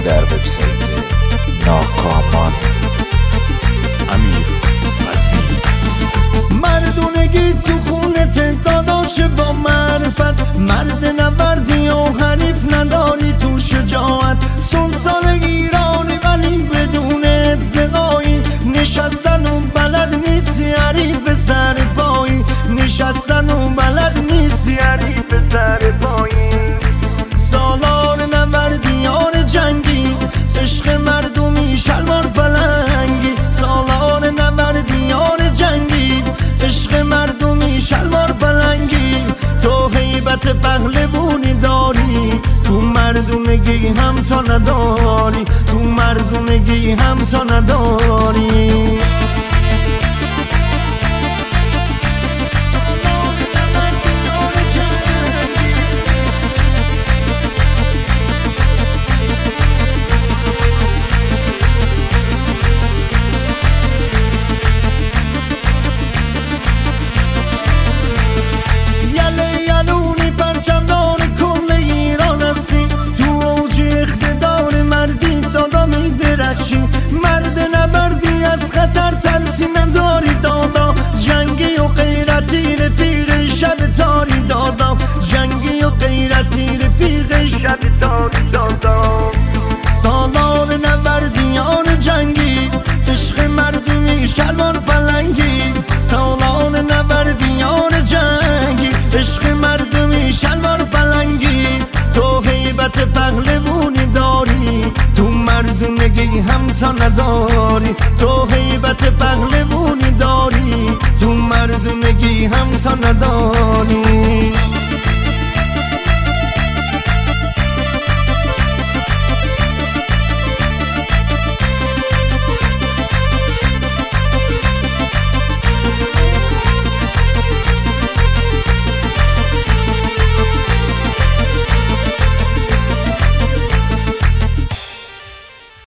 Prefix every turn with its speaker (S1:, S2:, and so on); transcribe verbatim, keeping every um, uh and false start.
S1: در وبسایت ناکامان.
S2: امیر قزوینی.
S3: مردونگی تو خونت داداش با معرفت، مرد نبردی و حریف نداری تو شجاعت، سلطان ایرانی ولی بدون ادعایی، نشستن و بلد نیستی حریف سر پایی، نشستن و بلد نیستی حریف سر پایی. سالار نبردیان جنگی، عشق مردمی شلوار پلنگی، سالار نبردیان جنگی، عشق مردمی شلوار پلنگی، تو هیبت پهلوانی داری، تو مردونگی هم تا نداری، تو مردونگی هم تا نداری. مرد نبردی از خطر ترسی نداری دادا، جنگی و غیرتی رفیق شب تاری دادا، جنگی و غیرتی رفیق شب تاری دادا. سالار نبردیان جنگی، عشق مردمی شلوار پلنگی، سالار نبردیان جنگی، عشق مردمی شلوار پلنگی، تو هیبت پهلوانی داری، تو مردونگی هم تا نداری، تو هیبت پهلوانی داری، تو مردونگی هم تا نداری.